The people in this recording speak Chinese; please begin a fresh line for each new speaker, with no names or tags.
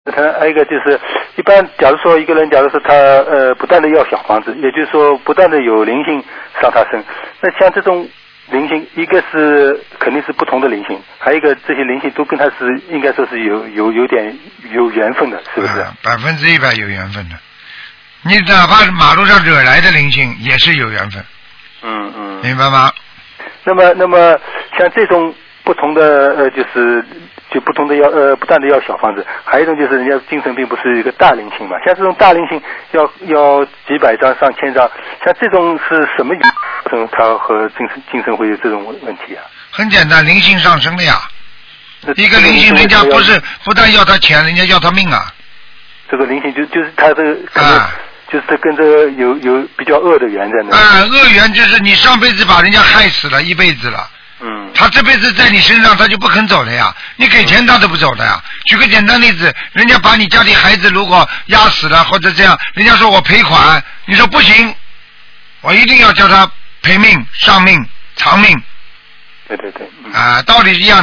还有一个就是，一般假如说一个人，假如说他不断的要小房子，也就是说不断的有灵性上他身，那像这种灵性，一个是肯定是不同的灵性，还有一个这些灵性都跟他是应该说是有点有缘分的，是不是
？100%有缘分的。你哪怕马路上惹来的灵性也是有缘分。明白吗？
那么像这种不同的就不同的不断的要小房子，还有一种就是人家精神病不是一个大灵性嘛，像这种大灵性要几百张上千张，像这种是什么原因它和精神会有这种问题啊？
很简单，灵性上升了呀。一个灵性人家不但要他钱，人家要他命啊。
这个灵性就是他这个就是他跟这个有比较恶的缘在那。
恶缘就是你上辈子把人家害死了一辈子了。他这辈子在你身上他就不肯走了呀，你给钱他都不走的呀。举个简单例子，人家把你家里孩子如果压死了或者这样，人家说我赔款，你说不行，我一定要叫他赔命、丧命、偿命。
对。
道理一样的。